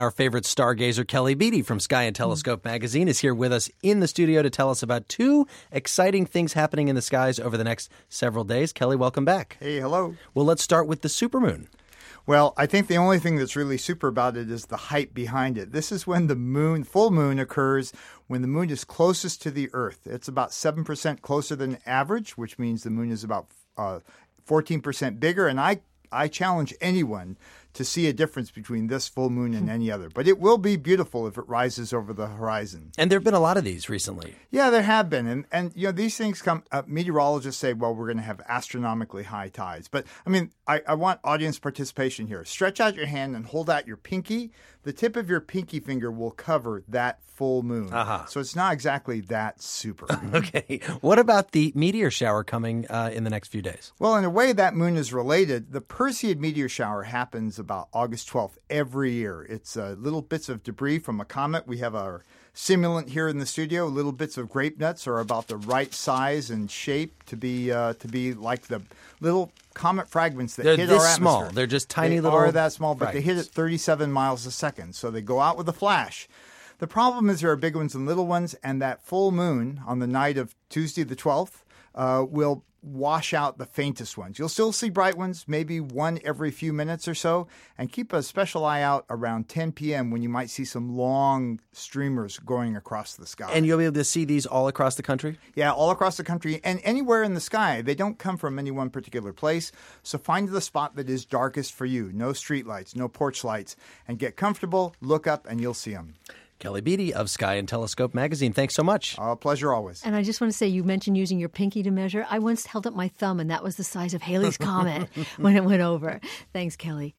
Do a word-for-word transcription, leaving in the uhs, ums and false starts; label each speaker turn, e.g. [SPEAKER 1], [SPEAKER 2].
[SPEAKER 1] Our favorite stargazer, Kelly Beatty from Sky and Telescope magazine, is here with us in the studio to tell us about two exciting things happening in the skies over the next several days. Kelly, welcome back.
[SPEAKER 2] Hey, hello.
[SPEAKER 1] Well, let's start with the supermoon.
[SPEAKER 2] Well, I think the only thing that's really super about it is the hype behind it. This is when the moon, full moon, occurs when the moon is closest to the Earth. It's about seven percent closer than average, which means the moon is about uh, fourteen percent bigger. And I, I challenge anyone to see a difference between this full moon and any other. But it will be beautiful if it rises over the horizon.
[SPEAKER 1] And there have been a lot of these recently.
[SPEAKER 2] Yeah, there have been. And, and you know, these things come, uh, meteorologists say, well, we're going to have astronomically high tides. But, I mean, I, I want audience participation here. Stretch out your hand and hold out your pinky. The tip of your pinky finger will cover that full moon.
[SPEAKER 1] Uh-huh.
[SPEAKER 2] So it's not exactly that super.
[SPEAKER 1] Okay. What about the meteor shower coming uh, in the next few days?
[SPEAKER 2] Well, in a way, that moon is related. The Perseid meteor shower happens about August twelfth every year. It's uh, little bits of debris from a comet. We have our simulant here in the studio. Little bits of grape nuts are about the right size and shape to be uh, to be like the little comet fragments that
[SPEAKER 1] They're
[SPEAKER 2] hit
[SPEAKER 1] this
[SPEAKER 2] our atmosphere.
[SPEAKER 1] small. They're just tiny
[SPEAKER 2] they
[SPEAKER 1] little.
[SPEAKER 2] They are that small, but
[SPEAKER 1] fragments.
[SPEAKER 2] They hit at thirty-seven miles a second. So they go out with a flash. The problem is there are big ones and little ones, and that full moon on the night of Tuesday the twelfth uh, will wash out the faintest ones. You'll still see bright ones, maybe one every few minutes or so, and keep a special eye out around ten p.m. when you might see some long streamers going across the sky.
[SPEAKER 1] And you'll be able to see these all across the country?
[SPEAKER 2] Yeah, all across the country and anywhere in the sky. They don't come from any one particular place, so find the spot that is darkest for you. No street lights, no porch lights, and get comfortable, look up, and you'll see them.
[SPEAKER 1] Kelly Beatty of Sky and Telescope magazine. Thanks so much.
[SPEAKER 2] A uh, pleasure always.
[SPEAKER 3] And I just want to say, you mentioned using your pinky to measure. I once held up my thumb, and that was the size of Halley's Comet when it went over. Thanks, Kelly.